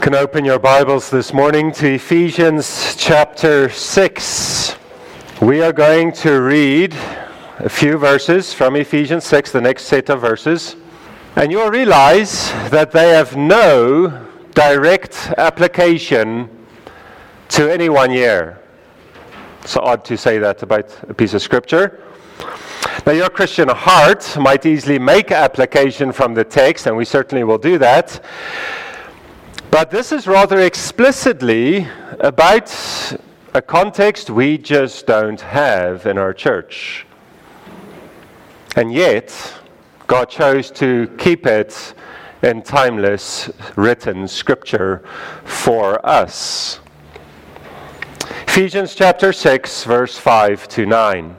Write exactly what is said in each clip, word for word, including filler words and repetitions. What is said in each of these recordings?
Can open your Bibles this morning to Ephesians chapter six. We are going to read a few verses from Ephesians six, the next set of verses. And you'll realize that they have no direct application to any one year. It's odd to say that about a piece of scripture. Now, your Christian heart might easily make application from the text, and we certainly will do that. But this is rather explicitly about a context we just don't have in our church. And yet, God chose to keep it in timeless written scripture for us. Ephesians chapter six, verse five to nine.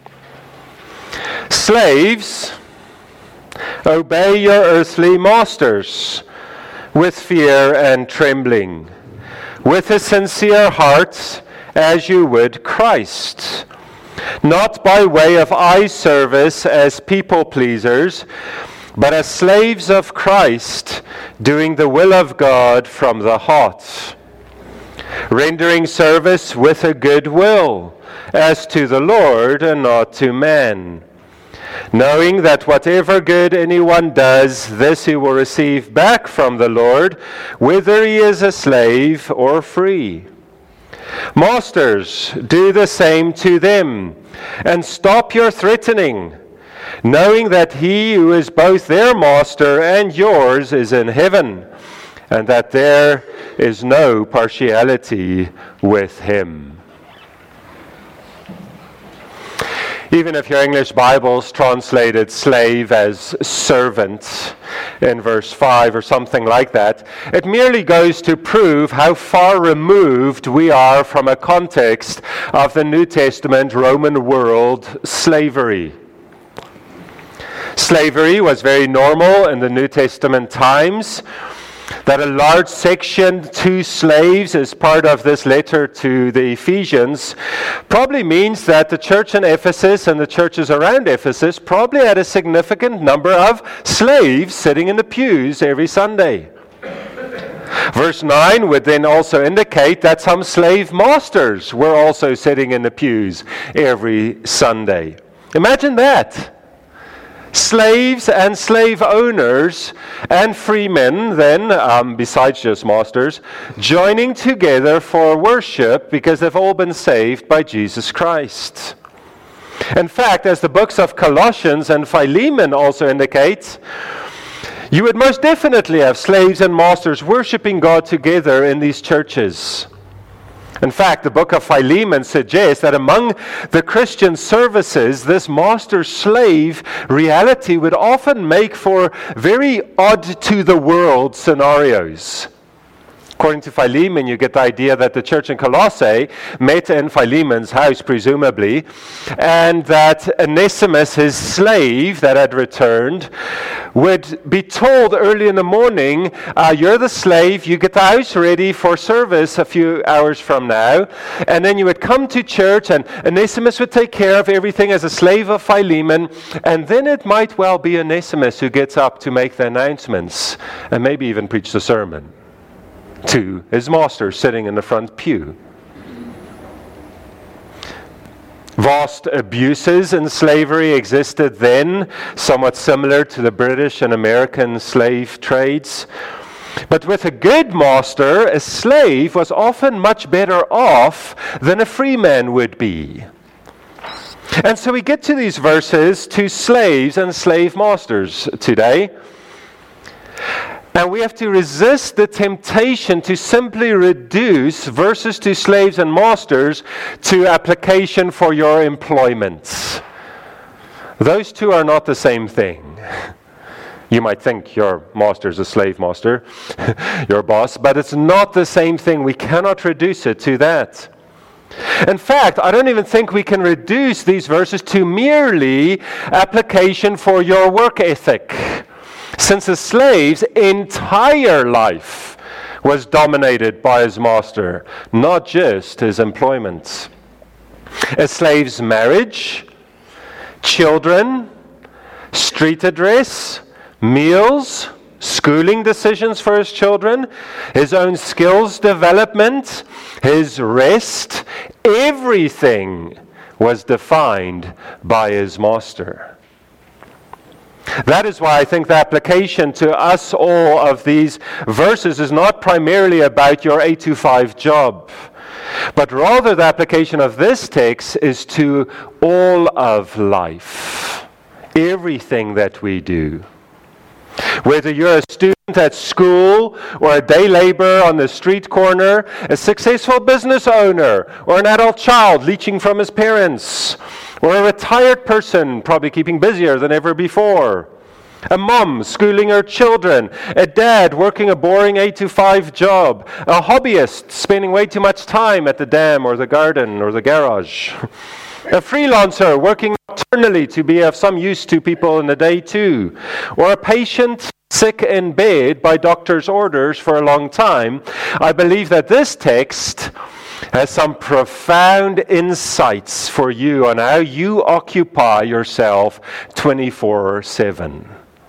Slaves, obey your earthly masters with fear and trembling, with a sincere heart, as you would Christ, not by way of eye service as people pleasers, but as slaves of Christ, doing the will of God from the heart, rendering service with a good will, as to the Lord and not to man, knowing that whatever good anyone does, this he will receive back from the Lord, whether he is a slave or free. Masters, do the same to them, and stop your threatening, knowing that he who is both their master and yours is in heaven, and that there is no partiality with him. Even if your English Bibles translated slave as servant in verse five or something like that, it merely goes to prove how far removed we are from a context of the New Testament Roman world slavery. Slavery was very normal in the New Testament times. That a large section to slaves as part of this letter to the Ephesians probably means that the church in Ephesus and the churches around Ephesus probably had a significant number of slaves sitting in the pews every Sunday. Verse nine would then also indicate that some slave masters were also sitting in the pews every Sunday. Imagine that. Slaves and slave owners and freemen, then, um, besides just masters, joining together for worship because they've all been saved by Jesus Christ. In fact, as the books of Colossians and Philemon also indicate, you would most definitely have slaves and masters worshiping God together in these churches. In fact, the book of Philemon suggests that among the Christian services, this master-slave reality would often make for very odd-to-the-world scenarios. According to Philemon, you get the idea that the church in Colossae met in Philemon's house, presumably, and that Onesimus, his slave that had returned, would be told early in the morning, uh, you're the slave, you get the house ready for service a few hours from now, and then you would come to church, and Onesimus would take care of everything as a slave of Philemon, and then it might well be Onesimus who gets up to make the announcements, and maybe even preach the sermon to his master sitting in the front pew. Vast abuses in slavery existed then, somewhat similar to the British and American slave trades. But with a good master, a slave was often much better off than a free man would be. And so we get to these verses to slaves and slave masters today. And we have to resist the temptation to simply reduce verses to slaves and masters to application for your employment. Those two are not the same thing. You might think your master is a slave master, your boss, but it's not the same thing. We cannot reduce it to that. In fact, I don't even think we can reduce these verses to merely application for your work ethic. Since a slave's entire life was dominated by his master, not just his employment. A slave's marriage, children, street address, meals, schooling decisions for his children, his own skills development, his rest, everything was defined by his master. That is why I think the application to us all of these verses is not primarily about your eight to five job, but rather the application of this text is to all of life, everything that we do. Whether you're a student at school, or a day laborer on the street corner, a successful business owner, or an adult child leeching from his parents, or a retired person probably keeping busier than ever before, a mom schooling her children, a dad working a boring eight to five job, a hobbyist spending way too much time at the dam or the garden or the garage, a freelancer working nocturnally to be of some use to people in the day too, or a patient sick in bed by doctor's orders for a long time. I believe that this text has some profound insights for you on how you occupy yourself twenty-four seven.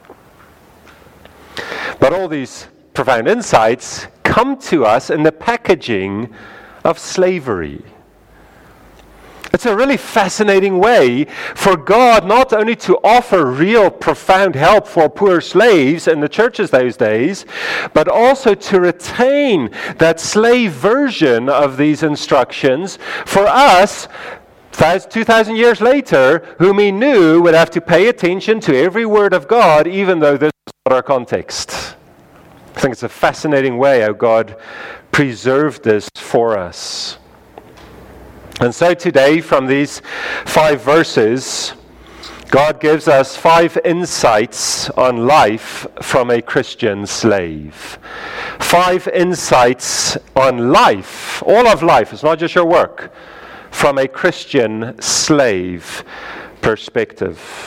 But all these profound insights come to us in the packaging of slavery. It's a really fascinating way for God not only to offer real profound help for poor slaves in the churches those days, but also to retain that slave version of these instructions for us two thousand years later, whom he knew would have to pay attention to every word of God, even though this was not our context. I think it's a fascinating way how God preserved this for us. And so today, from these five verses, God gives us five insights on life from a Christian slave. Five insights on life, all of life. It's not just your work. From a Christian slave perspective.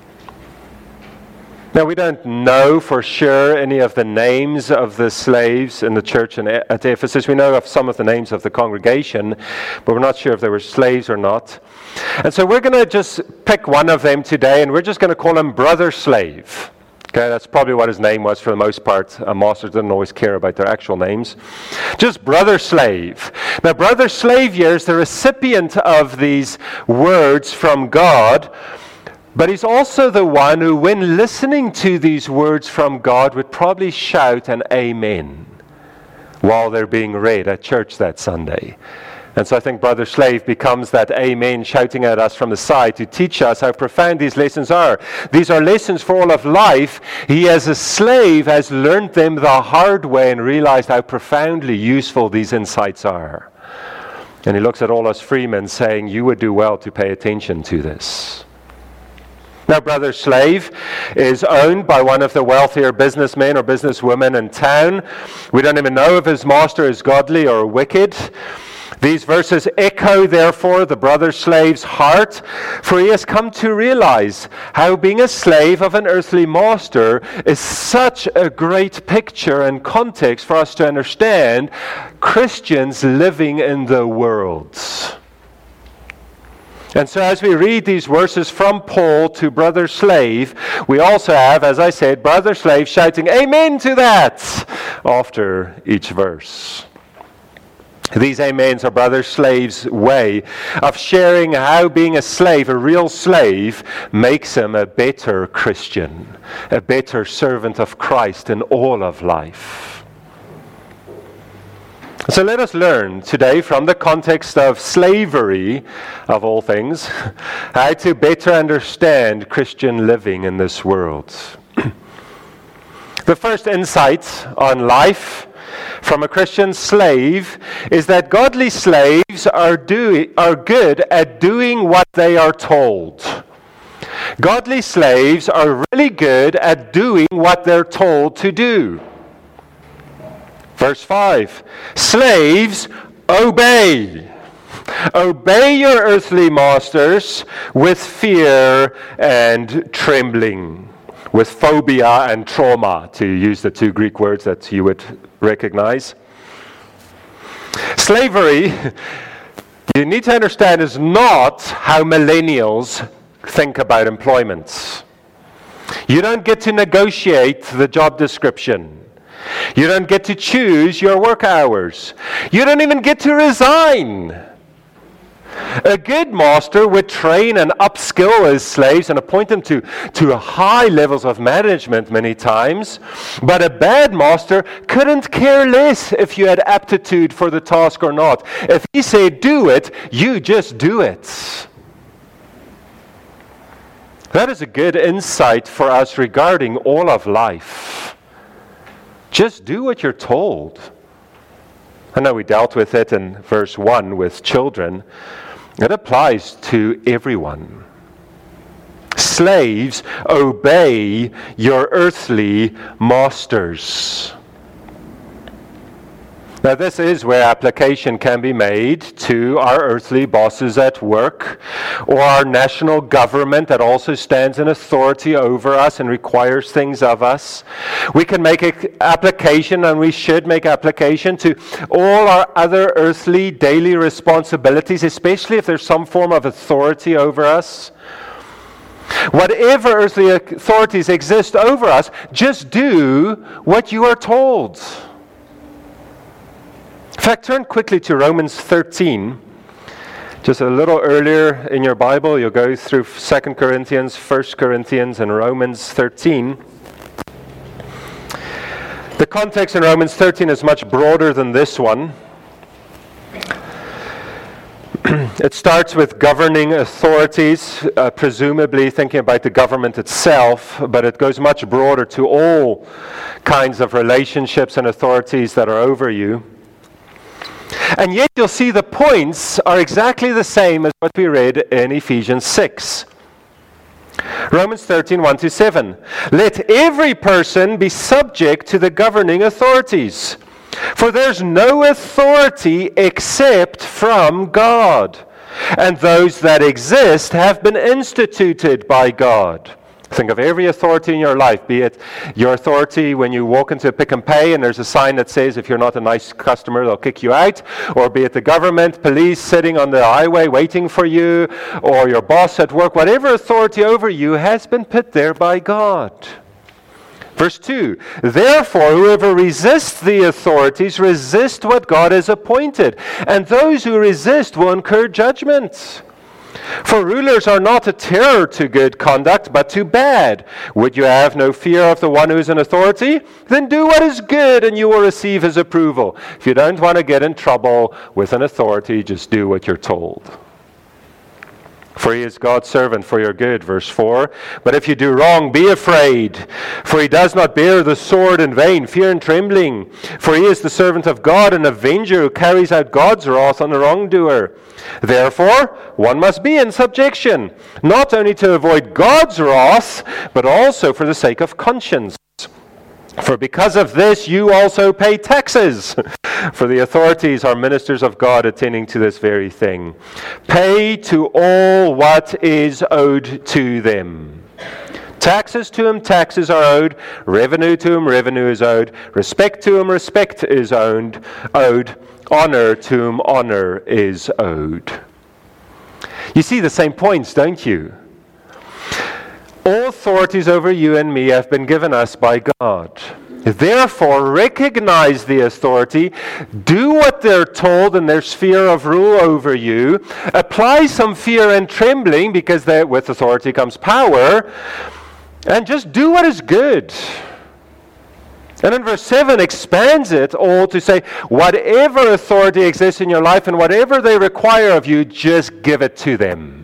Now, we don't know for sure any of the names of the slaves in the church in, at Ephesus. We know of some of the names of the congregation, but we're not sure if they were slaves or not. And so we're going to just pick one of them today, and we're just going to call him Brother Slave. Okay, that's probably what his name was for the most part. Uh, masters didn't always care about their actual names. Just Brother Slave. Now, Brother Slave here is the recipient of these words from God, but he's also the one who, when listening to these words from God, would probably shout an amen while they're being read at church that Sunday. And so I think Brother Slave becomes that amen shouting at us from the side to teach us how profound these lessons are. These are lessons for all of life. He, as a slave, has learned them the hard way and realized how profoundly useful these insights are. And he looks at all us freemen saying, you would do well to pay attention to this. Now, Brother Slave is owned by one of the wealthier businessmen or businesswomen in town. We don't even know if his master is godly or wicked. These verses echo, therefore, the brother slave's heart, for he has come to realize how being a slave of an earthly master is such a great picture and context for us to understand Christians living in the world. And so as we read these verses from Paul to Brother Slave, we also have, as I said, Brother Slave shouting amen to that after each verse. These amens are Brother Slave's way of sharing how being a slave, a real slave, makes him a better Christian, a better servant of Christ in all of life. So let us learn today from the context of slavery, of all things, how to better understand Christian living in this world. The first insight on life from a Christian slave is that godly slaves are, do, are good at doing what they are told. Godly slaves are really good at doing what they're told to do. Verse five, slaves, obey. Obey your earthly masters with fear and trembling, with phobia and trauma, to use the two Greek words that you would recognize. Slavery, you need to understand, is not how millennials think about employment. You don't get to negotiate the job description. You don't get to choose your work hours. You don't even get to resign. A good master would train and upskill his slaves and appoint them to, to high levels of management many times. But a bad master couldn't care less if you had aptitude for the task or not. If he said do it, you just do it. That is a good insight for us regarding all of life. Just do what you're told. I know we dealt with it in verse one with children. It applies to everyone. Slaves, obey your earthly masters. Now, this is where application can be made to our earthly bosses at work, or our national government that also stands in authority over us and requires things of us. We can make an application, and we should make application to all our other earthly daily responsibilities, especially if there's some form of authority over us. Whatever earthly authorities exist over us, just do what you are told. In fact, turn quickly to Romans thirteen. Just a little earlier in your Bible, you'll go through Second Corinthians, First Corinthians, and Romans thirteen. The context in Romans thirteen is much broader than this one. It starts with governing authorities, uh, presumably thinking about the government itself, but it goes much broader to all kinds of relationships and authorities that are over you. And yet you'll see the points are exactly the same as what we read in Ephesians six. Romans thirteen, one to seven. Let every person be subject to the governing authorities, for there's no authority except from God, and those that exist have been instituted by God. Think of every authority in your life, be it your authority when you walk into a Pick and Pay and there's a sign that says if you're not a nice customer, they'll kick you out, or be it the government, police sitting on the highway waiting for you, or your boss at work. Whatever authority over you has been put there by God. Verse two, therefore whoever resists the authorities resist what God has appointed, and those who resist will incur judgment. For rulers are not a terror to good conduct, but to bad. Would you have no fear of the one who is in authority? Then do what is good, and you will receive his approval. If you don't want to get in trouble with an authority, just do what you're told. For he is God's servant for your good, verse four. But if you do wrong, be afraid, for he does not bear the sword in vain, fear and trembling. For he is the servant of God, an avenger who carries out God's wrath on the wrongdoer. Therefore, one must be in subjection, not only to avoid God's wrath, but also for the sake of conscience. For because of this you also pay taxes, for the authorities are ministers of God attending to this very thing. Pay to all what is owed to them. Taxes to whom taxes are owed, revenue to whom revenue is owed, respect to whom respect is owed, owed, honor to whom honor is owed. You see the same points, don't you? All authorities over you and me have been given us by God. Therefore, recognize the authority, do what they're told in their sphere of rule over you, apply some fear and trembling, because there, with authority comes power, and just do what is good. And in verse seven expands it all to say, whatever authority exists in your life and whatever they require of you, just give it to them.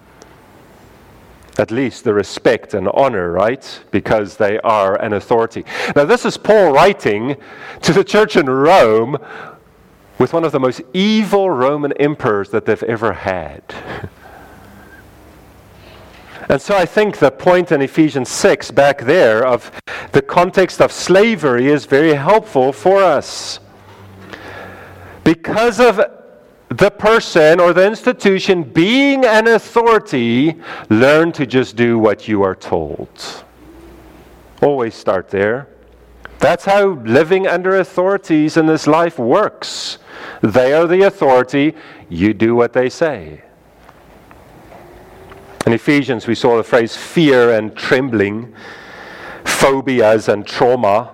At least the respect and honor, right? Because they are an authority. Now this is Paul writing to the church in Rome with one of the most evil Roman emperors that they've ever had. And so I think the point in Ephesians six back there of the context of slavery is very helpful for us. Because of the person or the institution being an authority, learn to just do what you are told. Always start there. That's how living under authorities in this life works. They are the authority, you do what they say. In Ephesians, we saw the phrase fear and trembling, phobias and trauma.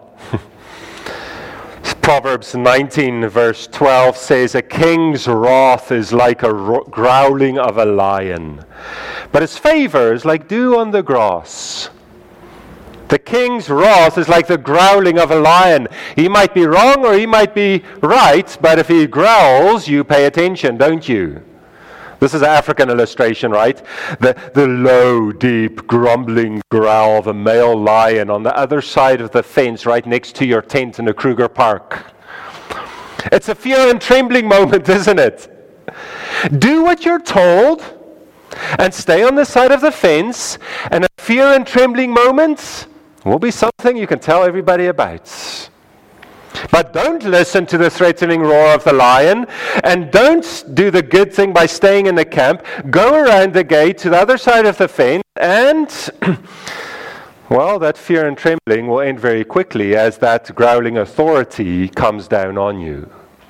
Proverbs nineteen verse twelve says, a king's wrath is like a ro- growling of a lion, but his favor is like dew on the grass. The king's wrath is like the growling of a lion. He might be wrong or he might be right, but if he growls, you pay attention, don't you? This is an African illustration, right? The, the low, deep, grumbling growl of a male lion on the other side of the fence right next to your tent in the Kruger Park. It's a fear and trembling moment, isn't it? Do what you're told and stay on the side of the fence, and a fear and trembling moment will be something you can tell everybody about. But don't listen to the threatening roar of the lion, and don't do the good thing by staying in the camp. Go around the gate to the other side of the fence, and, well, that fear and trembling will end very quickly as that growling authority comes down on you.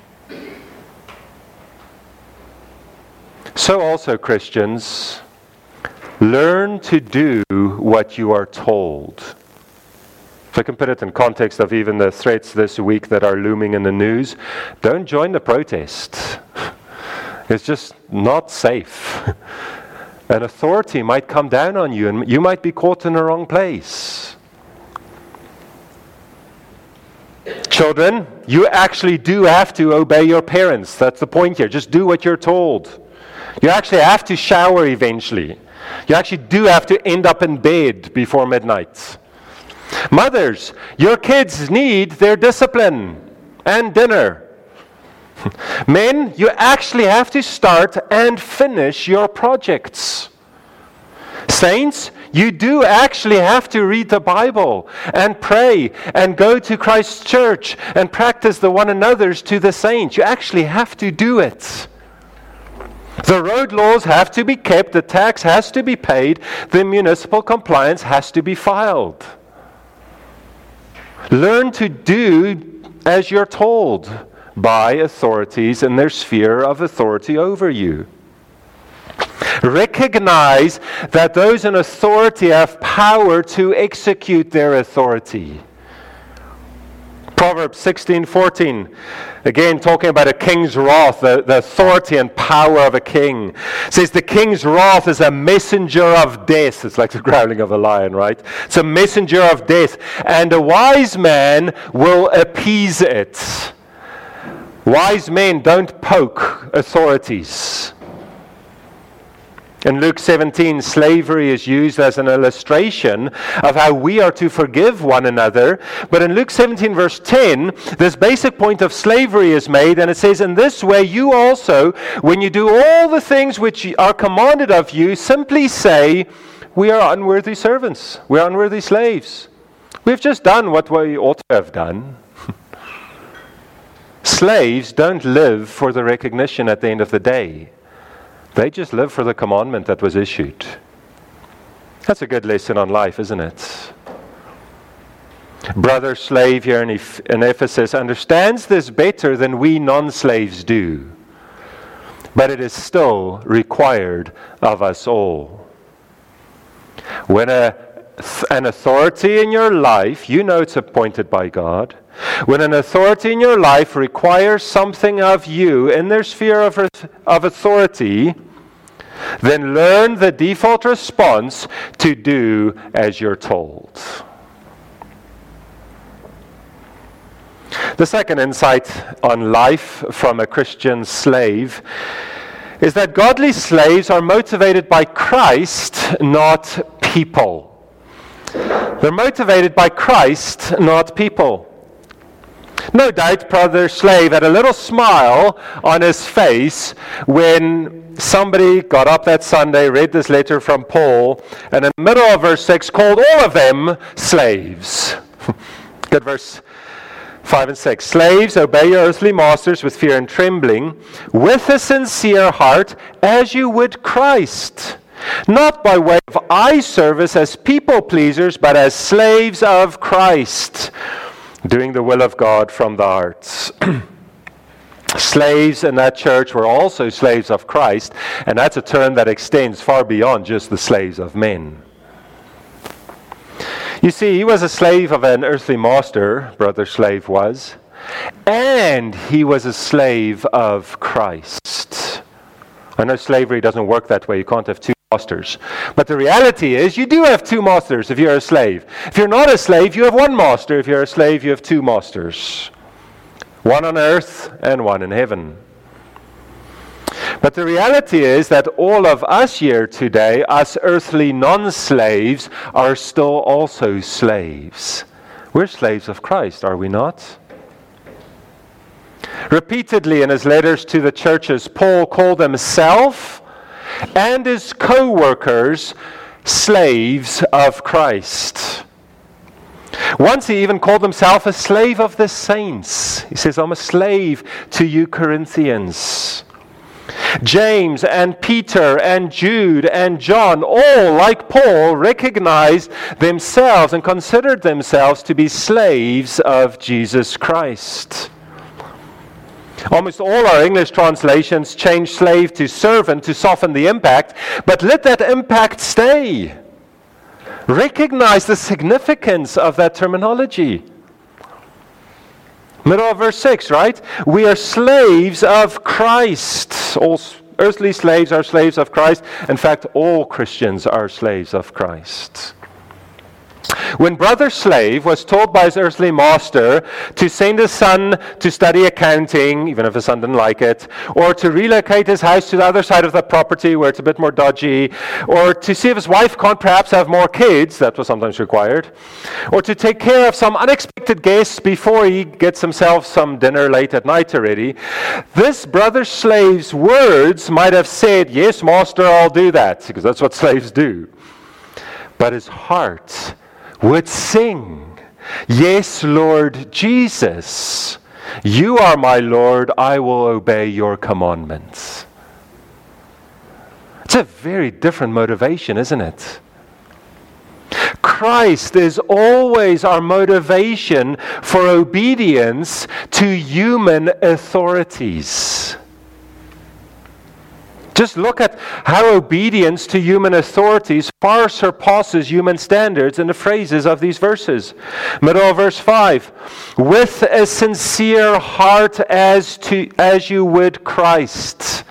So also, Christians, learn to do what you are told. If I can put it in context of even the threats this week that are looming in the news, don't join the protest. It's just not safe. An authority might come down on you and you might be caught in the wrong place. Children, you actually do have to obey your parents. That's the point here. Just do what you're told. You actually have to shower eventually. You actually do have to end up in bed before midnight. Mothers, your kids need their discipline and dinner. Men, you actually have to start and finish your projects. Saints, you do actually have to read the Bible and pray and go to Christ's church and practice the one another's to the saints. You actually have to do it. The road laws have to be kept, the tax has to be paid, the municipal compliance has to be filed. Learn to do as you're told by authorities in their sphere of authority over you. Recognize that those in authority have power to execute their authority. Proverbs sixteen fourteen, again talking about a king's wrath, the, the authority and power of a king. It says the king's wrath is a messenger of death. It's like the growling of a lion, right? It's a messenger of death. And a wise man will appease it. Wise men don't poke authorities. In Luke seventeen, slavery is used as an illustration of how we are to forgive one another. But in Luke seventeen, verse ten, this basic point of slavery is made, and it says, in this way you also, when you do all the things which are commanded of you, simply say, we are unworthy servants, we are unworthy slaves. We've just done what we ought to have done. Slaves don't live for the recognition at the end of the day. They just live for the commandment that was issued. That's a good lesson on life, isn't it? Brother slave here in, Eph- in Ephesus understands this better than we non-slaves do. But it is still required of us all. When a, an authority in your life, you know it's appointed by God. When an authority in your life requires something of you in their sphere of, of authority, then learn the default response to do as you're told. The second insight on life from a Christian slave is that godly slaves are motivated by Christ, not people. They're motivated by Christ, not people. No doubt Brother Slave had a little smile on his face when somebody got up that Sunday, read this letter from Paul, and in the middle of verse six called all of them slaves. Good, verse five and six. Slaves, obey your earthly masters with fear and trembling, with a sincere heart, as you would Christ. Not by way of eye service as people pleasers, but as slaves of Christ, doing the will of God from the heart. Slaves in that church were also slaves of Christ, and that's a term that extends far beyond just the slaves of men. You see, he was a slave of an earthly master, brother slave was, and he was a slave of Christ. I know slavery doesn't work that way. You can't have two masters. But the reality is you do have two masters if you're a slave. If you're not a slave, you have one master. If you're a slave, you have two masters. One on earth and one in heaven. But the reality is that all of us here today, us earthly non-slaves, are still also slaves. We're slaves of Christ, are we not? Repeatedly in his letters to the churches, Paul called himself and his co-workers slaves of Christ. Once he even called himself a slave of the saints. He says, I'm a slave to you Corinthians. James and Peter and Jude and John, all like Paul, recognized themselves and considered themselves to be slaves of Jesus Christ. Almost all our English translations change slave to servant to soften the impact, but let that impact stay. Recognize the significance of that terminology. Middle of verse six, right? We are slaves of Christ. All earthly slaves are slaves of Christ. In fact, all Christians are slaves of Christ. When brother slave was told by his earthly master to send his son to study accounting, even if his son didn't like it, or to relocate his house to the other side of the property where it's a bit more dodgy, or to see if his wife can't perhaps have more kids, that was sometimes required, or to take care of some unexpected guests before he gets himself some dinner late at night already, this brother slave's words might have said, yes, master, I'll do that, because that's what slaves do. But his heart would sing, yes, Lord Jesus, you are my Lord, I will obey your commandments. It's a very different motivation, isn't it? Christ is always our motivation for obedience to human authorities. Just look at how obedience to human authorities far surpasses human standards in the phrases of these verses. Middle of verse five. With a sincere heart as to as you would Christ.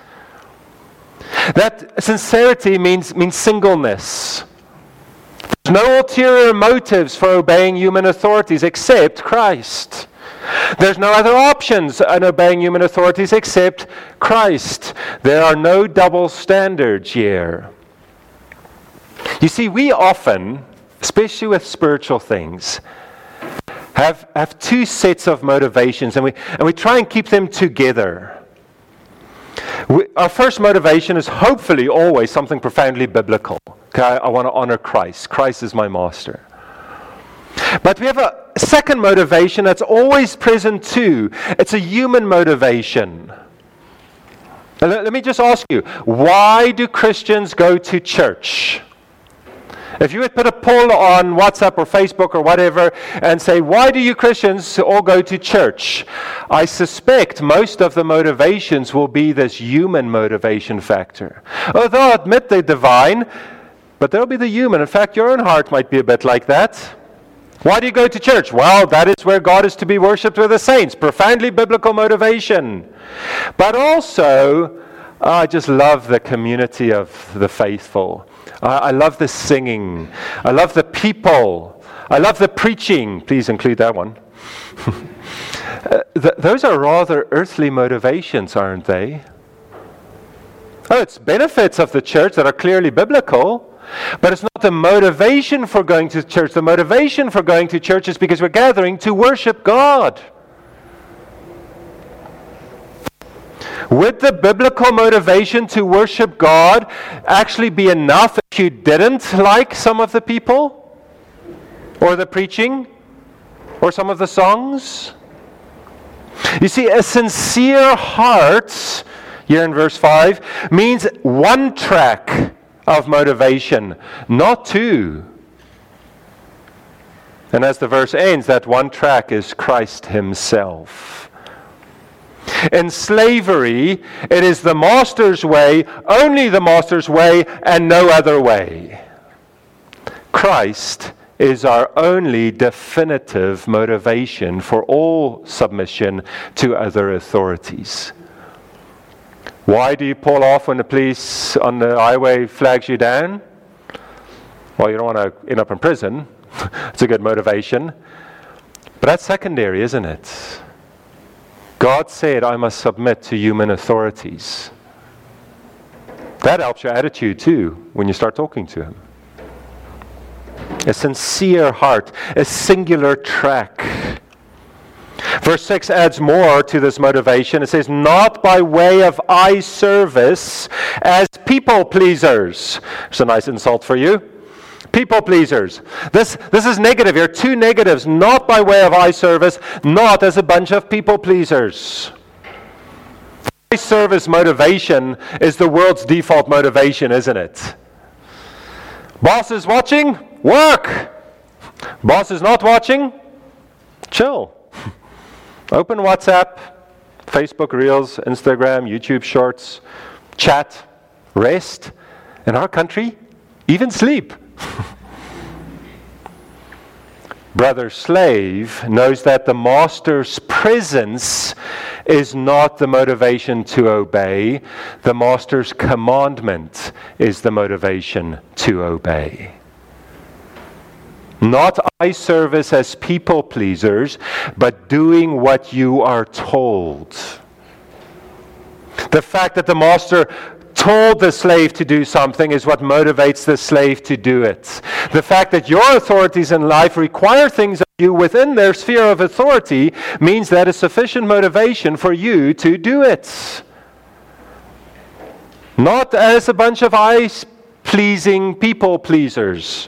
That sincerity means, means singleness. There's no ulterior motives for obeying human authorities except Christ. There's no other options in obeying human authorities except Christ. There are no double standards here. You see, we often, especially with spiritual things, have, have two sets of motivations, and we, and we try and keep them together. We, our first motivation is hopefully always something profoundly biblical. Okay, I, I want to honor Christ. Christ is my master. But we have a second motivation that's always present too. It's a human motivation. Now, let, let me just ask you, why do Christians go to church? If you would put a poll on WhatsApp or Facebook or whatever and say, why do you Christians all go to church? I suspect most of the motivations will be this human motivation factor. Although I'll admit they're divine, but there'll be the human. In fact, your own heart might be a bit like that. Why do you go to church? Well, that is where God is to be worshipped with the saints. Profoundly biblical motivation. But also, I just love the community of the faithful. I, I love the singing. I love the people. I love the preaching. Please include that one. uh, th- those are rather earthly motivations, aren't they? Oh, it's benefits of the church that are clearly biblical. But it's not the motivation for going to church. The motivation for going to church is because we're gathering to worship God. Would the biblical motivation to worship God actually be enough if you didn't like some of the people? Or the preaching? Or some of the songs? You see, a sincere heart, here in verse five, means one track of motivation, not two. And as the verse ends, that one track is Christ himself. In slavery, it is the master's way, only the master's way, and no other way. Christ is our only definitive motivation for all submission to other authorities. Why do you pull off when the police on the highway flags you down? Well, you don't want to end up in prison. It's a good motivation. But that's secondary, isn't it? God said, I must submit to human authorities. That helps your attitude too when you start talking to Him. A sincere heart, a singular track. Verse six adds more to this motivation. It says, not by way of eye service as people pleasers. It's a nice insult for you. People pleasers. This, this is negative here. Two negatives. Not by way of eye service, not as a bunch of people pleasers. Eye service motivation is the world's default motivation, isn't it? Boss is watching, work. Boss is not watching, chill. Open WhatsApp, Facebook Reels, Instagram, YouTube Shorts, chat, rest. In our country, even sleep. Brother slave knows that the master's presence is not the motivation to obey. The master's commandment is the motivation to obey. Not eye service as people pleasers, but doing what you are told. The fact that the master told the slave to do something is what motivates the slave to do it. The fact that your authorities in life require things of you within their sphere of authority means that is sufficient motivation for you to do it. Not as a bunch of eye-pleasing people pleasers.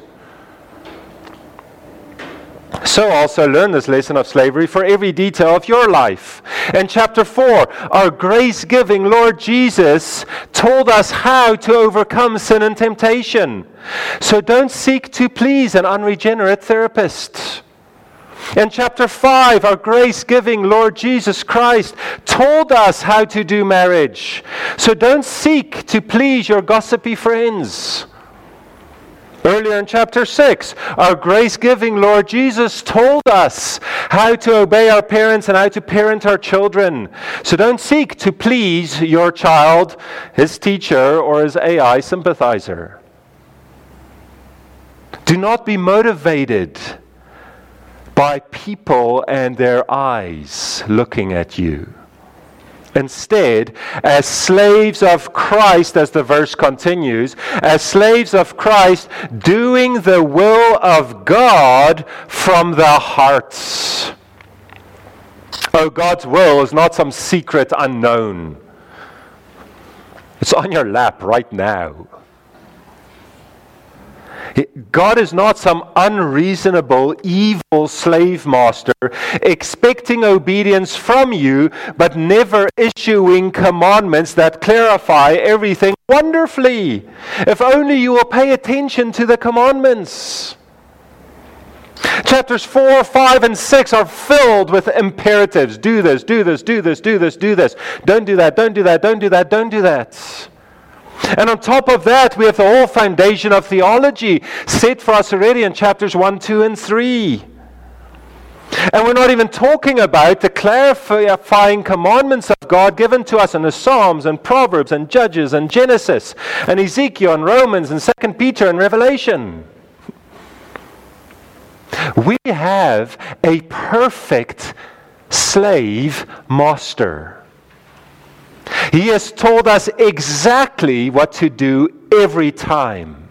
So also learn this lesson of slavery for every detail of your life. In chapter four, our grace-giving Lord Jesus told us how to overcome sin and temptation. So don't seek to please an unregenerate therapist. In chapter five, our grace-giving Lord Jesus Christ told us how to do marriage. So don't seek to please your gossipy friends. Earlier in chapter six, our grace-giving Lord Jesus told us how to obey our parents and how to parent our children. So don't seek to please your child, his teacher, or his A I sympathizer. Do not be motivated by people and their eyes looking at you. Instead, as slaves of Christ, as the verse continues, as slaves of Christ, doing the will of God from the hearts. Oh, God's will is not some secret unknown. It's on your lap right now. God is not some unreasonable, evil slave master expecting obedience from you, but never issuing commandments that clarify everything wonderfully. If only you will pay attention to the commandments. Chapters four, five, and six are filled with imperatives. Do this, do this, do this, do this, do this. Don't do that, don't do that, don't do that, don't do that. And on top of that, we have the whole foundation of theology set for us already in chapters one, two, and three. And we're not even talking about the clarifying commandments of God given to us in the Psalms and Proverbs and Judges and Genesis and Ezekiel and Romans and Second Peter and Revelation. We have a perfect slave master. He has told us exactly what to do every time.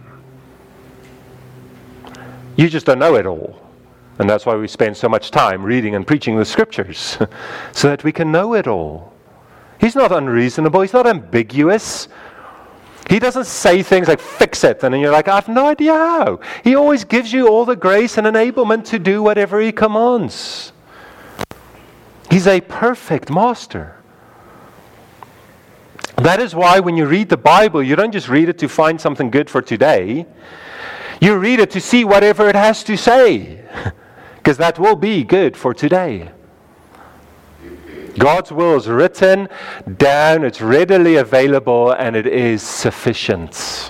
You just don't know it all. And that's why we spend so much time reading and preaching the Scriptures, so that we can know it all. He's not unreasonable. He's not ambiguous. He doesn't say things like, fix it, and then you're like, I have no idea how. He always gives you all the grace and enablement to do whatever He commands. He's a perfect master. That is why when you read the Bible, you don't just read it to find something good for today. You read it to see whatever it has to say, because that will be good for today. God's will is written down, it's readily available, and it is sufficient.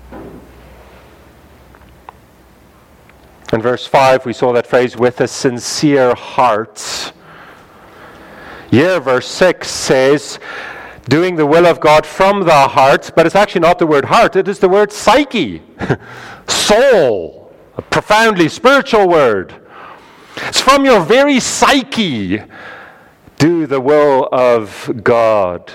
In verse five, we saw that phrase, with a sincere heart. Here, verse six says, doing the will of God from the heart, but it's actually not the word heart, it is the word psyche, soul, a profoundly spiritual word. It's from your very psyche. Do the will of God.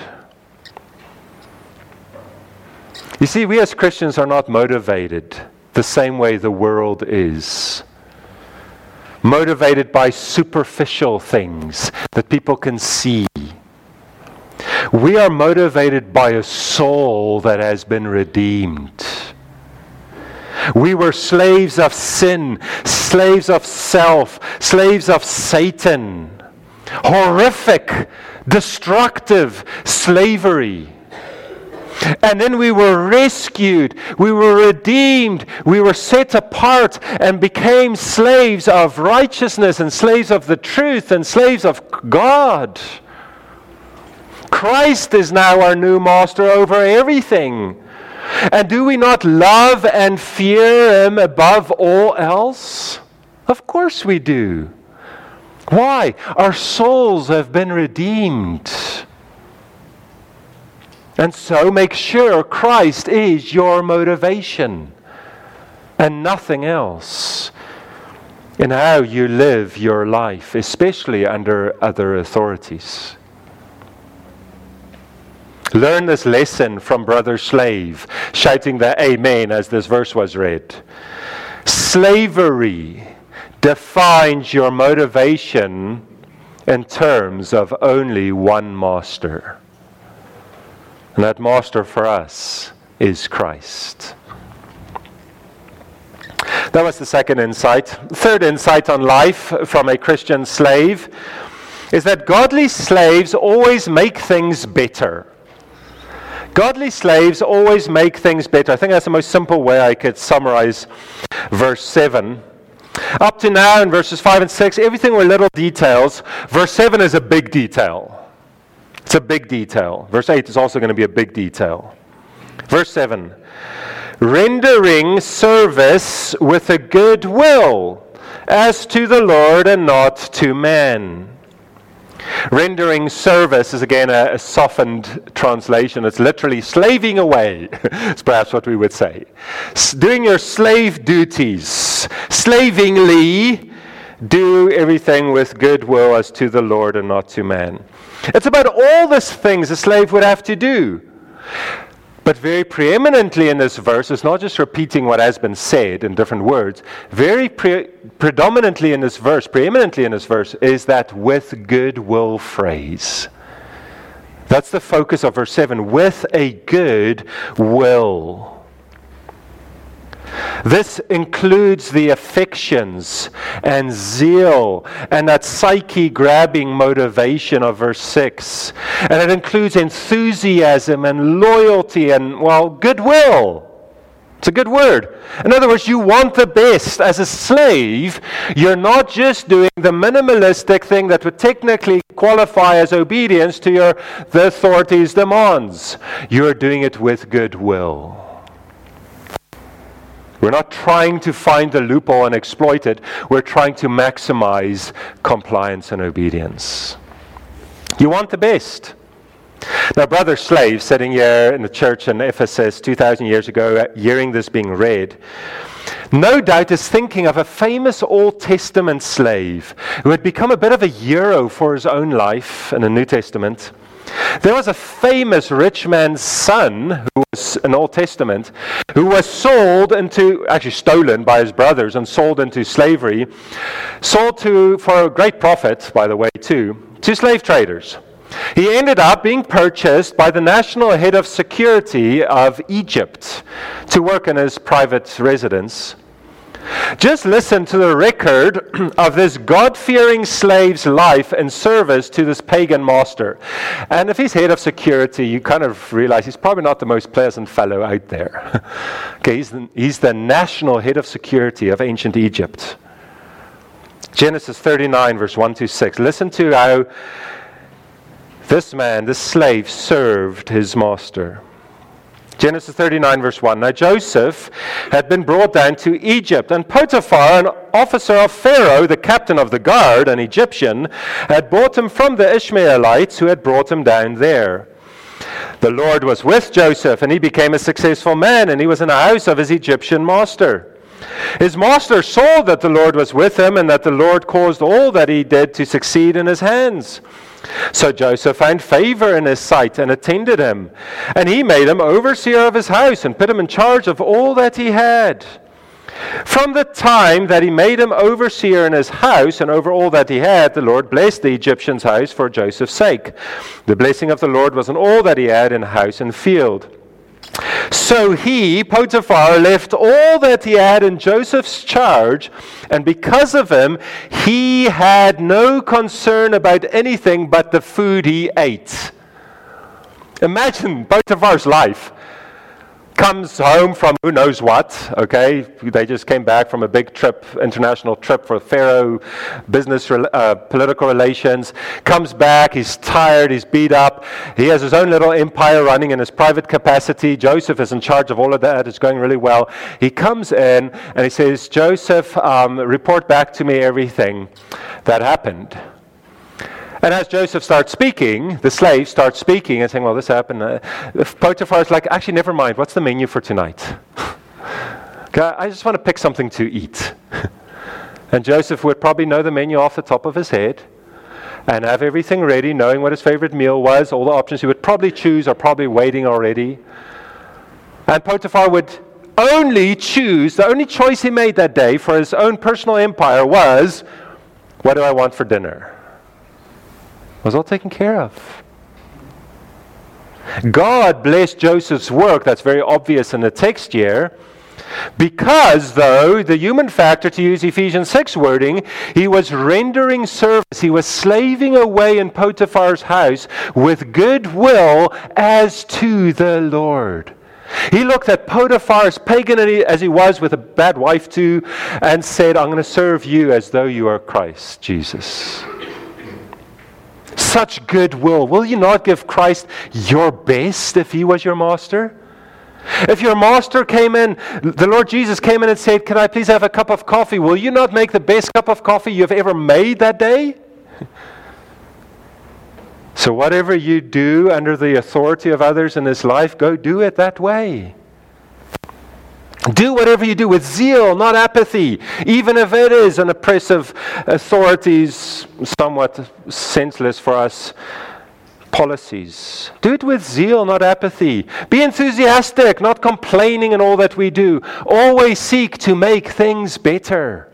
You see, we as Christians are not motivated the same way the world is. Motivated by superficial things that people can see. We are motivated by a soul that has been redeemed. We were slaves of sin, slaves of self, slaves of Satan. Horrific, destructive slavery. And then we were rescued, we were redeemed, we were set apart and became slaves of righteousness and slaves of the truth and slaves of God. Christ is now our new master over everything. And do we not love and fear Him above all else? Of course we do. Why? Our souls have been redeemed. And so make sure Christ is your motivation and nothing else in how you live your life, especially under other authorities. Learn this lesson from Brother Slave, shouting the Amen as this verse was read. Slavery defines your motivation in terms of only one master. And that master for us is Christ. That was the second insight. Third insight on life from a Christian slave is that godly slaves always make things better. Godly slaves always make things better. I think that's the most simple way I could summarize verse seven. Up to now in verses five and six, everything were little details. Verse seven is a big detail. It's a big detail. Verse eight is also going to be a big detail. Verse seven, rendering service with a good will, as to the Lord and not to man. Rendering service is again a, a softened translation. It's literally slaving away, is perhaps what we would say. S- doing your slave duties, slavingly, do everything with good will as to the Lord and not to man. It's about all these things a slave would have to do. But very preeminently in this verse, it's not just repeating what has been said in different words. Very pre- predominantly in this verse, preeminently in this verse, is that with good will phrase. That's the focus of verse seven, with a good will. This includes the affections and zeal and that psyche-grabbing motivation of verse six. And it includes enthusiasm and loyalty and, well, goodwill. It's a good word. In other words, you want the best. As a slave, you're not just doing the minimalistic thing that would technically qualify as obedience to your the authorities' demands. You're doing it with goodwill. We're not trying to find the loophole and exploit it. We're trying to maximize compliance and obedience. You want the best. Now, Brother Slave, sitting here in the church in Ephesus two thousand years ago, hearing this being read, no doubt is thinking of a famous Old Testament slave who had become a bit of a hero for his own life in the New Testament. There was a famous rich man's son, who was in the Old Testament, who was sold into, actually stolen by his brothers and sold into slavery, sold to, for a great profit, by the way, too, to slave traders. He ended up being purchased by the national head of security of Egypt to work in his private residence. Just listen to the record of this God-fearing slave's life and service to this pagan master. And if he's head of security, you kind of realize he's probably not the most pleasant fellow out there. Okay, he's the, he's the national head of security of ancient Egypt. Genesis thirty-nine, verse one to six. Listen to how This man, this slave, served his master. Genesis thirty-nine, verse one. Now Joseph had been brought down to Egypt, and Potiphar, an officer of Pharaoh, the captain of the guard, an Egyptian, had bought him from the Ishmaelites who had brought him down there. The Lord was with Joseph, and he became a successful man, and he was in the house of his Egyptian master. His master saw that the Lord was with him, and that the Lord caused all that he did to succeed in his hands. So Joseph found favor in his sight and attended him. And he made him overseer of his house and put him in charge of all that he had. From the time that he made him overseer in his house and over all that he had, the Lord blessed the Egyptian's house for Joseph's sake. The blessing of the Lord was on all that he had in house and field. So he, Potiphar, left all that he had in Joseph's charge, and because of him, he had no concern about anything but the food he ate. Imagine Potiphar's life. Comes home from who knows what, okay? They just came back from a big trip, international trip for Pharaoh, business, uh, political relations. Comes back, he's tired, he's beat up. He has his own little empire running in his private capacity. Joseph is in charge of all of that. It's going really well. He comes in and he says, Joseph, um, report back to me everything that happened. And as Joseph starts speaking, the slave starts speaking and saying, well, this happened. Uh, Potiphar's like, actually, never mind. What's the menu for tonight? Okay, I just want to pick something to eat. And Joseph would probably know the menu off the top of his head and have everything ready, knowing what his favorite meal was. All the options he would probably choose are probably waiting already. And Potiphar would only choose, the only choice he made that day for his own personal empire was, what do I want for dinner? Was all taken care of. God blessed Joseph's work, that's very obvious in the text here, because, though, the human factor, to use Ephesians six wording, he was rendering service, he was slaving away in Potiphar's house with goodwill as to the Lord. He looked at Potiphar, as pagan as he was, with a bad wife too, and said, I'm going to serve you as though you are Christ Jesus. Such goodwill. Will you not give Christ your best if he was your master? If your master came in, the Lord Jesus came in and said, can I please have a cup of coffee? Will you not make the best cup of coffee you've ever made that day? So whatever you do under the authority of others in this life, go do it that way. Do whatever you do with zeal, not apathy, even if it is an oppressive authorities, somewhat senseless for us, policies. Do it with zeal, not apathy. Be enthusiastic, not complaining in all that we do. Always seek to make things better.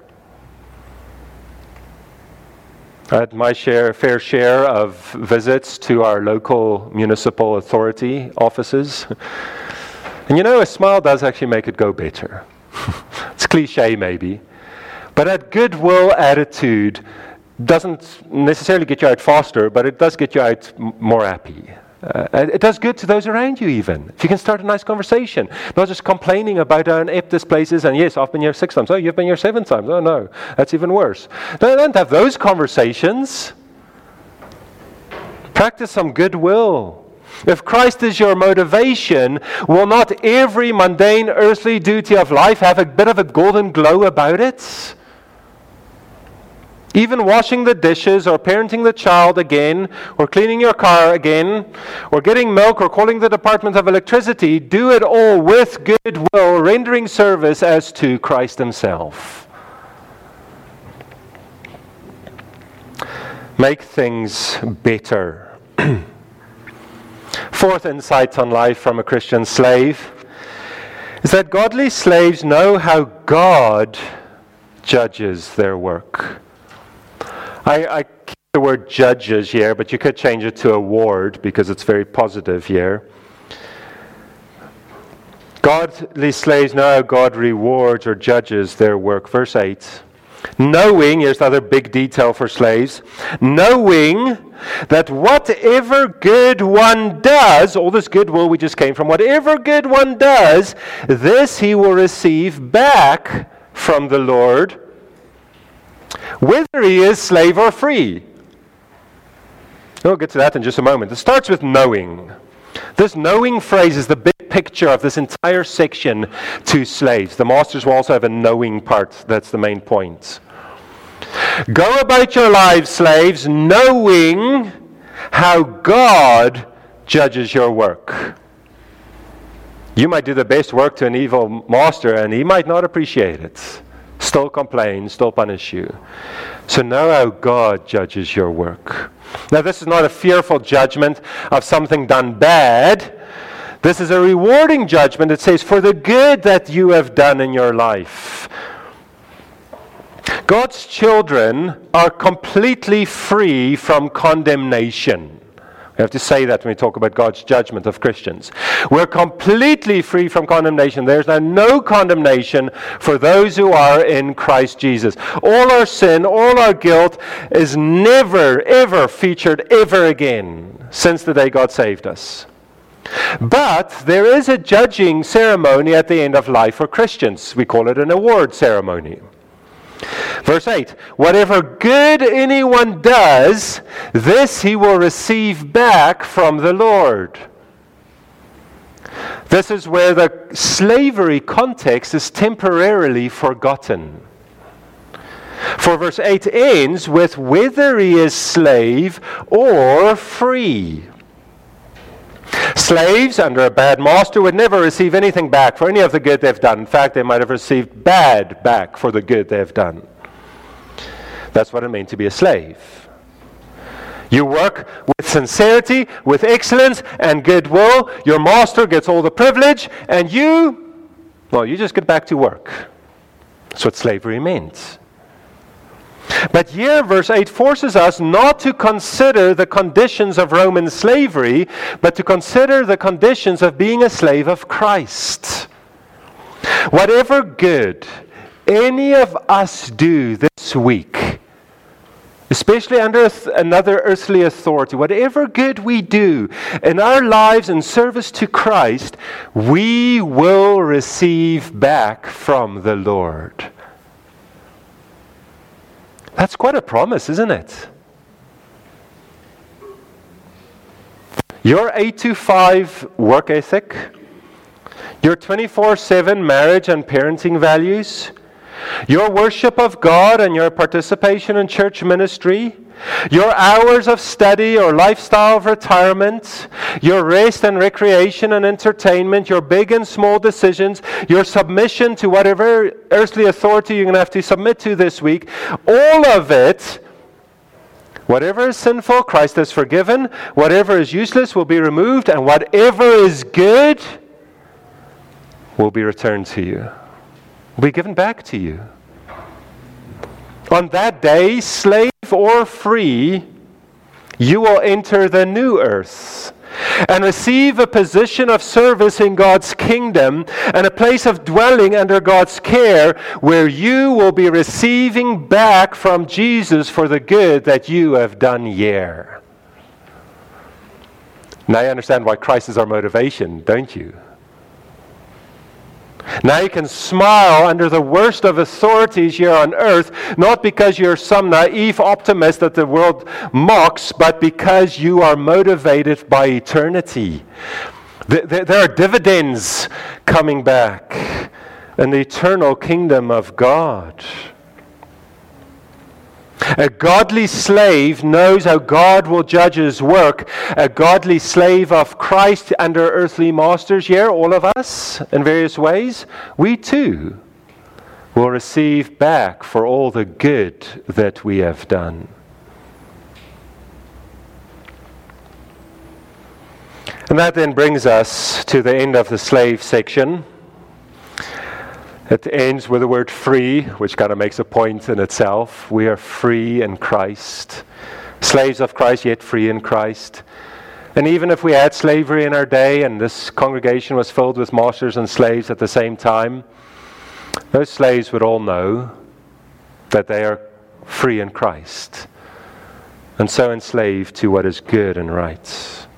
I had my share, fair share of visits to our local municipal authority offices. And you know, a smile does actually make it go better. It's cliche maybe. But that goodwill attitude doesn't necessarily get you out faster, but it does get you out m- more happy. Uh, it does good to those around you even. If you can start a nice conversation, not just complaining about how inept this place is, and yes, I've been here six times. Oh, you've been here seven times. Oh no, that's even worse. No, don't have those conversations. Practice some goodwill. If Christ is your motivation, will not every mundane earthly duty of life have a bit of a golden glow about it? Even washing the dishes, or parenting the child again, or cleaning your car again, or getting milk, or calling the Department of Electricity, do it all with goodwill, rendering service as to Christ himself. Make things better. Fourth insight on life from a Christian slave is that godly slaves know how God judges their work. I, I keep the word judges here, but you could change it to award because it's very positive here. Godly slaves know how God rewards or judges their work. Verse eight. Knowing, here's the other big detail for slaves, knowing that whatever good one does, all this goodwill we just came from, whatever good one does, this he will receive back from the Lord, whether he is slave or free. We'll get to that in just a moment. It starts with knowing. This knowing phrase is the big picture of this entire section to slaves. The masters will also have a knowing part. That's the main point. Go about your lives, slaves, knowing how God judges your work. You might do the best work to an evil master, and he might not appreciate it. Still complain, still punish you. So know how God judges your work. Now, this is not a fearful judgment of something done bad. This is a rewarding judgment. It says, for the good that you have done in your life. God's children are completely free from condemnation. We have to say that when we talk about God's judgment of Christians. We're completely free from condemnation. There's now no condemnation for those who are in Christ Jesus. All our sin, all our guilt is never, ever featured ever again since the day God saved us. But there is a judging ceremony at the end of life for Christians. We call it an award ceremony. Verse eight, whatever good anyone does, this he will receive back from the Lord. This is where the slavery context is temporarily forgotten. For verse eight ends with whether he is slave or free. Slaves under a bad master would never receive anything back for any of the good they've done. In fact, they might have received bad back for the good they've done. That's what it means to be a slave. You work with sincerity, with excellence and goodwill. Your master gets all the privilege, and you, well, you just get back to work. That's what slavery meant. But here, verse eight forces us not to consider the conditions of Roman slavery, but to consider the conditions of being a slave of Christ. Whatever good any of us do this week, especially under another earthly authority, whatever good we do in our lives in service to Christ, we will receive back from the Lord. That's quite a promise, isn't it? Your eight to five work ethic, your twenty-four seven marriage and parenting values, your worship of God and your participation in church ministry, your hours of study or lifestyle of retirement, your rest and recreation and entertainment, your big and small decisions, your submission to whatever earthly authority you're going to have to submit to this week, all of it, whatever is sinful, Christ has forgiven. Whatever is useless will be removed, and whatever is good will be returned to you, will be given back to you. On that day, slave or free, you will enter the new earth and receive a position of service in God's kingdom and a place of dwelling under God's care, where you will be receiving back from Jesus for the good that you have done here. Now you understand why Christ is our motivation, don't you? Now you can smile under the worst of authorities here on earth, not because you're some naive optimist that the world mocks, but because you are motivated by eternity. There are dividends coming back in the eternal kingdom of God. A godly slave knows how God will judge his work. A godly slave of Christ under earthly masters here, all of us, in various ways, we too will receive back for all the good that we have done. And that then brings us to the end of the slave section. It ends with the word free, which kind of makes a point in itself. We are free in Christ. Slaves of Christ, yet free in Christ. And even if we had slavery in our day, and this congregation was filled with masters and slaves at the same time, those slaves would all know that they are free in Christ, and so enslaved to what is good and right.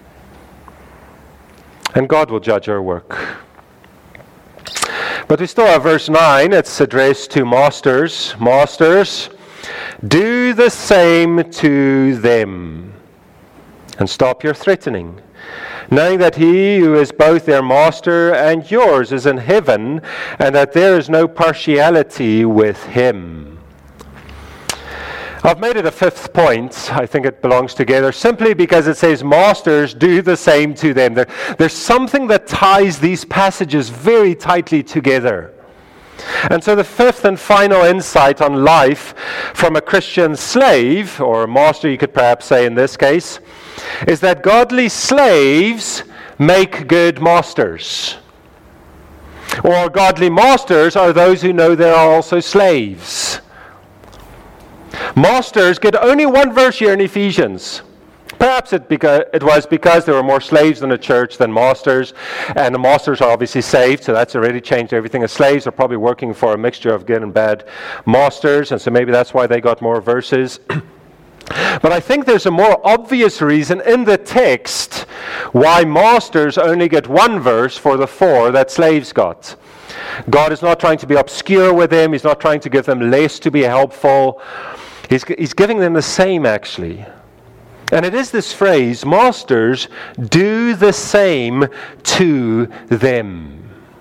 And God will judge our work. But we still have verse nine. It's addressed to masters. Masters, do the same to them. and stop your threatening, knowing that he who is both their master and yours is in heaven, and that there is no partiality with him. I've made it a fifth point. I think it belongs together simply because it says, masters, do the same to them. There, there's something that ties these passages very tightly together. And so the fifth and final insight on life from a Christian slave, or a master you could perhaps say in this case, is that godly slaves make good masters. Or godly masters are those who know there are also slaves. Masters get only one verse here in Ephesians. Perhaps it, beca- it was because there were more slaves in the church than masters, and the masters are obviously saved, so that's already changed everything. The slaves are probably working for a mixture of good and bad masters, and so maybe that's why they got more verses. But I think there's a more obvious reason in the text why masters only get one verse for the four that slaves got. God is not trying to be obscure with them. He's not trying to give them less to be helpful. He's, he's giving them the same, actually. And it is this phrase, masters, do the same to them.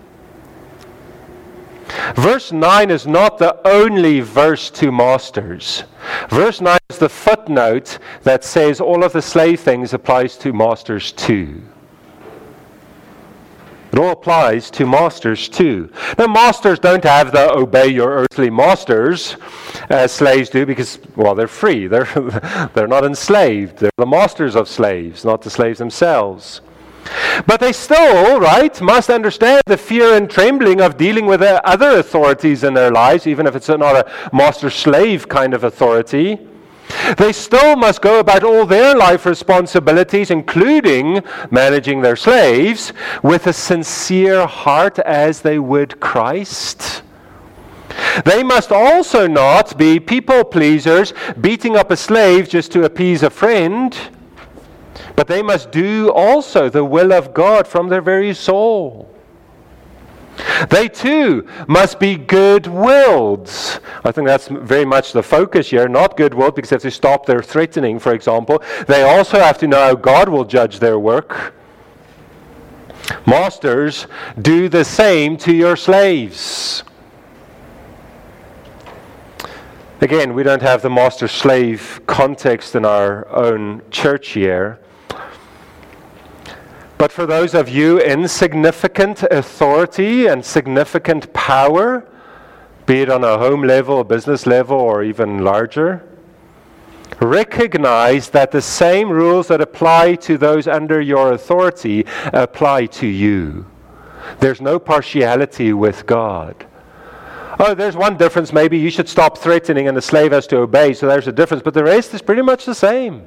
Verse nine is not the only verse to masters. Verse nine is the footnote that says all of the slave things applies to masters too. It all applies to masters too. Now, masters don't have the obey your earthly masters as slaves do because, well, they're free. They're, they're not enslaved. They're the masters of slaves, not the slaves themselves. But they still, right, must understand the fear and trembling of dealing with the other authorities in their lives, even if it's not a master-slave kind of authority. They still must go about all their life responsibilities, including managing their slaves, with a sincere heart as they would Christ. They must also not be people pleasers, beating up a slave just to appease a friend, but they must do also the will of God from their very soul. They too must be good-willed. I think that's very much the focus here, not good-willed because they have to stop their threatening, for example. They also have to know how God will judge their work. Masters, do the same to your slaves. Again, we don't have the master-slave context in our own church here. But for those of you in significant authority and significant power, be it on a home level, a business level, or even larger, recognize that the same rules that apply to those under your authority apply to you. There's no partiality with God. Oh, there's one difference. Maybe you should stop threatening and the slave has to obey, so there's a difference. But the rest is pretty much the same.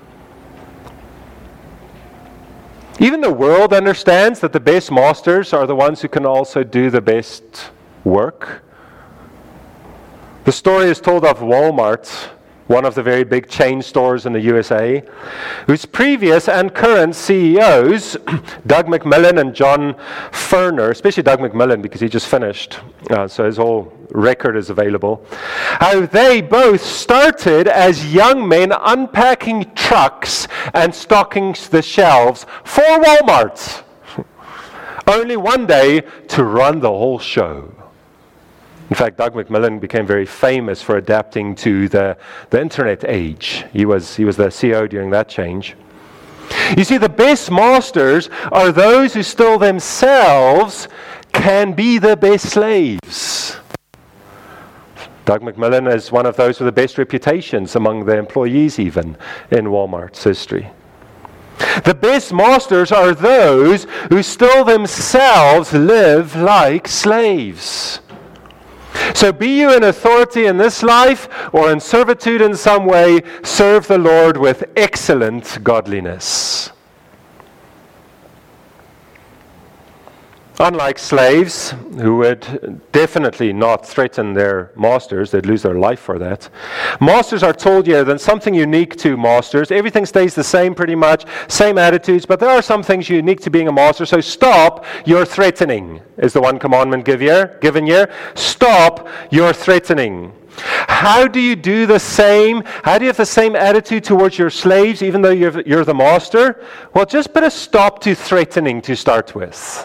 Even the world understands that the best masters are the ones who can also do the best work. The story is told of Walmart, one of the very big chain stores in the U S A, whose previous and current C E Os, Doug McMillon and John Furner, especially Doug McMillon because he just finished, uh, so his whole record is available, how they both started as young men unpacking trucks and stocking the shelves for Walmart, only one day to run the whole show. In fact, Doug McMillon became very famous for adapting to the, the internet age. He was, he was the C E O during that change. You see, the best masters are those who still themselves can be the best slaves. Doug McMillon is one of those with the best reputations among the employees even in Walmart's history. The best masters are those who still themselves live like slaves. So be you in authority in this life or in servitude in some way, serve the Lord with excellent godliness. Unlike slaves, who would definitely not threaten their masters, they'd lose their life for that. Masters are told here that something unique to masters. Everything stays the same pretty much, same attitudes, but there are some things unique to being a master. So stop your threatening, is the one commandment give here, given here. Stop your threatening. How do you do the same? How do you have the same attitude towards your slaves, even though you're, you're the master? Well, just put a stop to threatening to start with.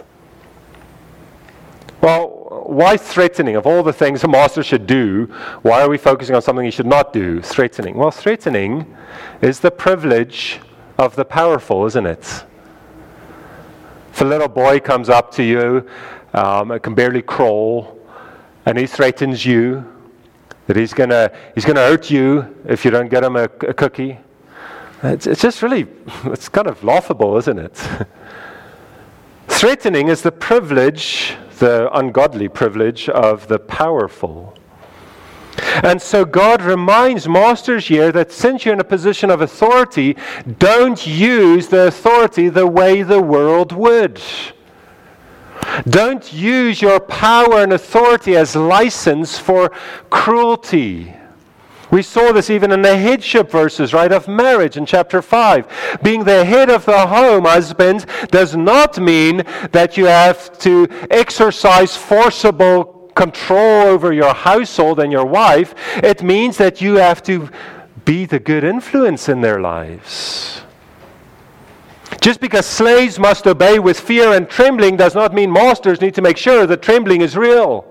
Well, why threatening? Of all the things a master should do, why are we focusing on something he should not do? Threatening. Well, threatening is the privilege of the powerful, isn't it? If a little boy comes up to you, um, can barely crawl, and he threatens you that he's gonna he's gonna hurt you if you don't get him a, a cookie, it's, it's just really, it's kind of laughable, isn't it? Threatening is the privilege, the ungodly privilege of the powerful. And so God reminds masters here that since you're in a position of authority, don't use the authority the way the world would. Don't use your power and authority as license for cruelty. We saw this even in the headship verses, right, of marriage in chapter five. Being the head of the home, husbands, does not mean that you have to exercise forcible control over your household and your wife. It means that you have to be the good influence in their lives. Just because slaves must obey with fear and trembling does not mean masters need to make sure that trembling is real.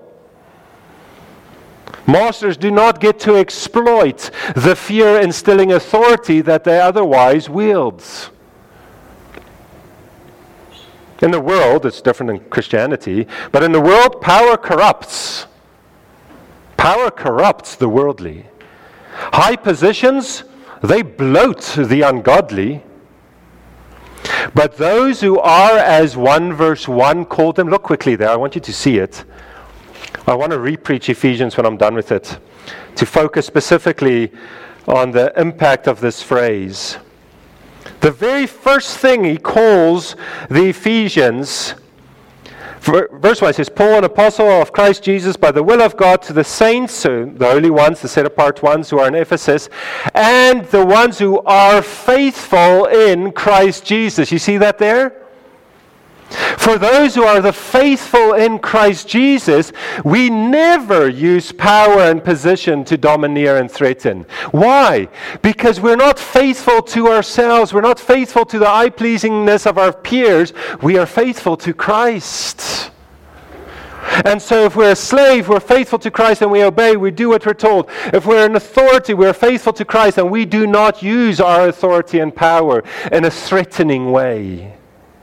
Masters do not get to exploit the fear-instilling authority that they otherwise wield. In the world, it's different in Christianity, but in the world, power corrupts. Power corrupts the worldly. High positions, they bloat the ungodly. But those who are, as one verse one called them, look quickly there, I want you to see it. I want to re-preach Ephesians when I'm done with it, to focus specifically on the impact of this phrase. The very first thing he calls the Ephesians, verse one says, Paul, an apostle of Christ Jesus, by the will of God, to the saints, so the holy ones, the set-apart ones who are in Ephesus, and the ones who are faithful in Christ Jesus. You see that there? For those who are the faithful in Christ Jesus, we never use power and position to domineer and threaten. Why? Because we're not faithful to ourselves. We're not faithful to the eye-pleasingness of our peers. We are faithful to Christ. And so if we're a slave, we're faithful to Christ and we obey, we do what we're told. If we're in authority, we're faithful to Christ and we do not use our authority and power in a threatening way.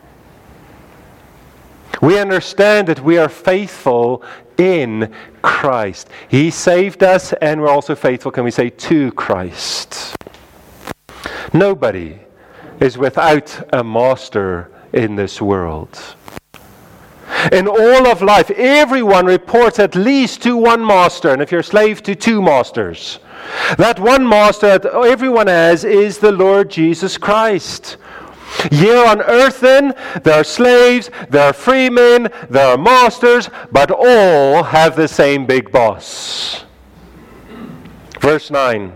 We understand that we are faithful in Christ. He saved us and we're also faithful, can we say, to Christ. Nobody is without a master in this world. In all of life, everyone reports at least to one master, and if you're a slave, to two masters. That one master that everyone has is the Lord Jesus Christ. Here on earth then, there are slaves, there are freemen, there are masters, but all have the same big boss. Verse nine.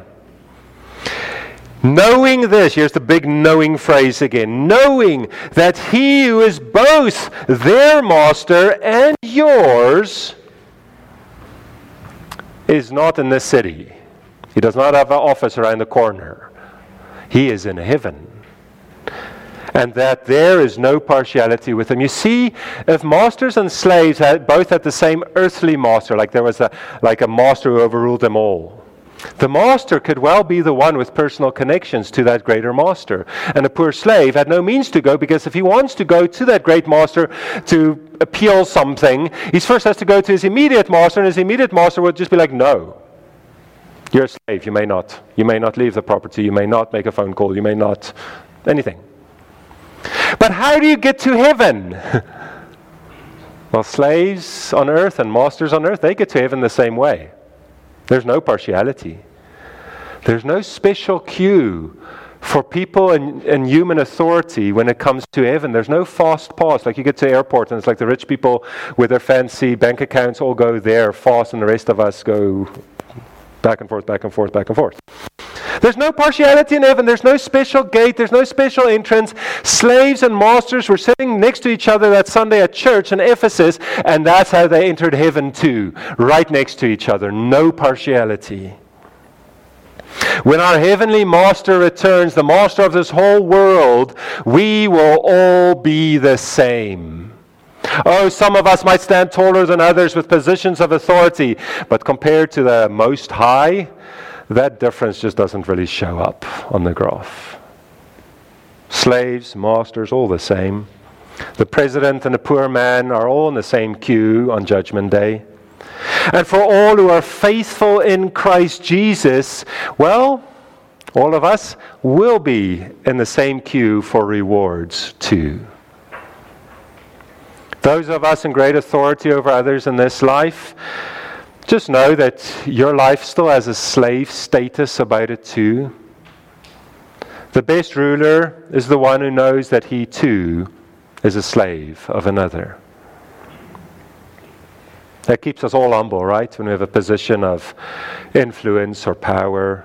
Knowing this, here's the big knowing phrase again. Knowing that he who is both their master and yours is not in this city. He does not have an office around the corner. He is in heaven. And that there is no partiality with him. You see, if masters and slaves had both had the same earthly master, like there was a, like a master who overruled them all, the master could well be the one with personal connections to that greater master. And the poor slave had no means to go, because if he wants to go to that great master to appeal something, he first has to go to his immediate master, and his immediate master would just be like, no, you're a slave, you may not. You may not leave the property, you may not make a phone call, you may not anything. But how do you get to heaven? Well, slaves on earth and masters on earth, they get to heaven the same way. There's no partiality. There's no special queue for people in, in human authority when it comes to heaven. There's no fast pass. Like you get to the airport and it's like the rich people with their fancy bank accounts all go there fast and the rest of us go back and forth, back and forth, back and forth. There's no partiality in heaven. There's no special gate. There's no special entrance. Slaves and masters were sitting next to each other that Sunday at church in Ephesus, and that's how they entered heaven too, right next to each other. No partiality. When our heavenly master returns, the master of this whole world, we will all be the same. Oh, some of us might stand taller than others with positions of authority, but compared to the Most High, that difference just doesn't really show up on the graph. Slaves, masters, all the same. The president and the poor man are all in the same queue on Judgment Day. And for all who are faithful in Christ Jesus, well, all of us will be in the same queue for rewards too. Those of us in great authority over others in this life, just know that your life still has a slave status about it too. The best ruler is the one who knows that he too is a slave of another. That keeps us all humble, right? When we have a position of influence or power.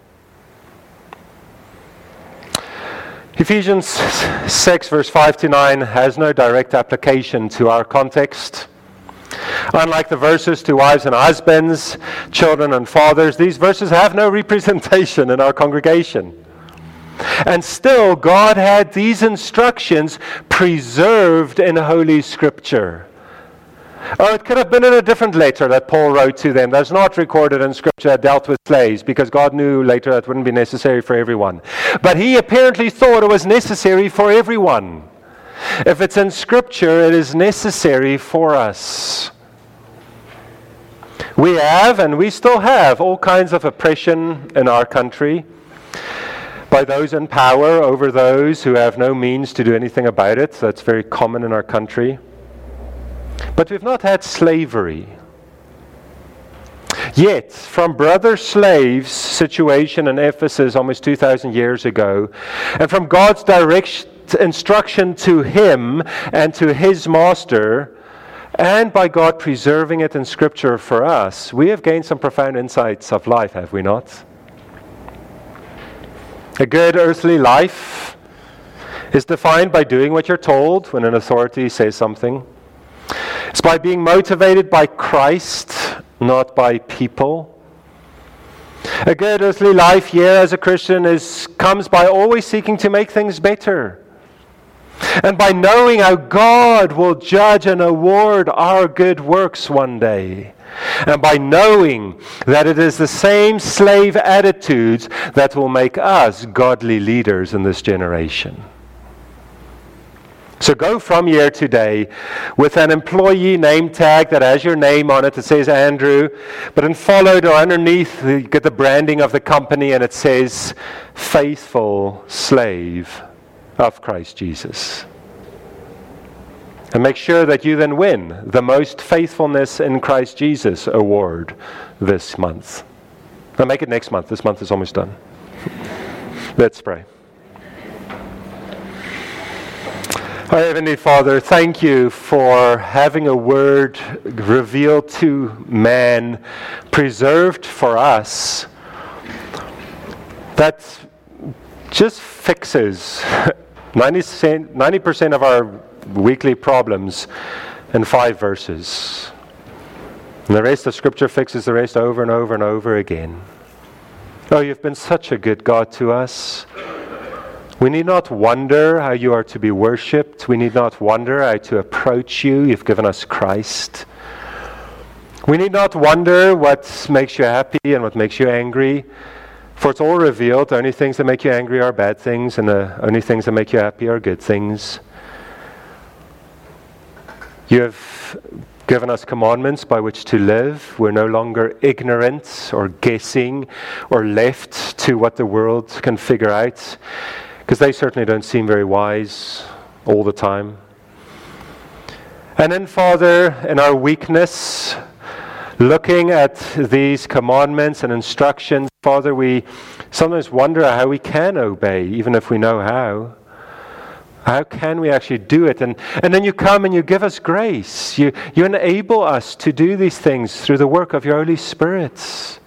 Ephesians six, verse five to nine has no direct application to our context. Unlike the verses to wives and husbands, children and fathers, these verses have no representation in our congregation. And still, God had these instructions preserved in Holy Scripture. Oh, it could have been in a different letter that Paul wrote to them. That's not recorded in Scripture that dealt with slaves, because God knew later that wouldn't be necessary for everyone. But he apparently thought it was necessary for everyone. If it's in Scripture, it is necessary for us. We have, and we still have, all kinds of oppression in our country by those in power over those who have no means to do anything about it. That's very common in our country. But we've not had slavery. Yet, from brother slaves' situation in Ephesus almost two thousand years ago, and from God's direct instruction to him and to his master, and by God preserving it in Scripture for us, we have gained some profound insights of life, have we not? A good earthly life is defined by doing what you're told when an authority says something. It's by being motivated by Christ, not by people. A good earthly life here as a Christian is comes by always seeking to make things better. And by knowing how God will judge and award our good works one day. And by knowing that it is the same slave attitudes that will make us godly leaders in this generation. So go from here today with an employee name tag that has your name on it that says Andrew, but then followed or underneath you get the branding of the company and it says faithful slave of Christ Jesus. And make sure that you then win the Most Faithfulness in Christ Jesus award this month. Now make it next month. This month is almost done. Let's pray. Our Heavenly Father, thank you for having a word revealed to man, preserved for us, that just fixes ninety percent of our weekly problems in five verses. And the rest of Scripture fixes the rest over and over and over again. Oh, you've been such a good God to us. We need not wonder how you are to be worshipped. We need not wonder how to approach you. You've given us Christ. We need not wonder what makes you happy and what makes you angry. For it's all revealed. The only things that make you angry are bad things, and the only things that make you happy are good things. You have given us commandments by which to live. We're no longer ignorant or guessing or left to what the world can figure out, because they certainly don't seem very wise all the time. And then, Father, in our weakness, looking at these commandments and instructions, Father, we sometimes wonder how we can obey, even if we know how. How can we actually do it? And, and then you come and you give us grace. You, you enable us to do these things through the work of your Holy Spirit.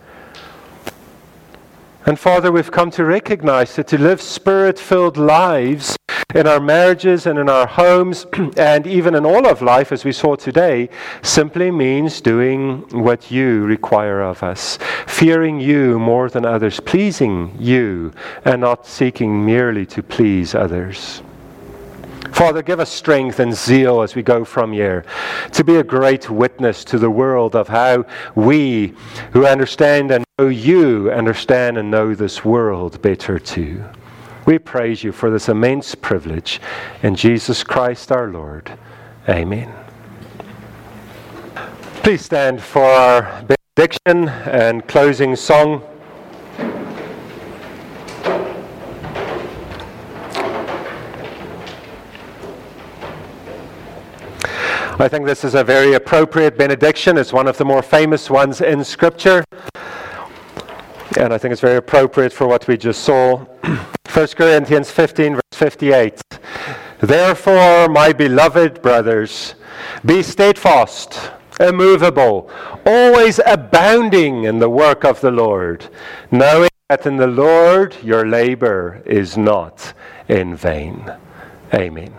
And Father, we've come to recognize that to live Spirit-filled lives in our marriages and in our homes and even in all of life, as we saw today, simply means doing what you require of us. Fearing you more than others, pleasing you, and not seeking merely to please others. Father, give us strength and zeal as we go from here to be a great witness to the world of how we who understand and know you understand and know this world better too. We praise you for this immense privilege in Jesus Christ our Lord. Amen. Please stand for our benediction and closing song. I think this is a very appropriate benediction. It's one of the more famous ones in Scripture. And I think it's very appropriate for what we just saw. First Corinthians fifteen, verse fifty-eight. Therefore, my beloved brothers, be steadfast, immovable, always abounding in the work of the Lord, knowing that in the Lord your labor is not in vain. Amen.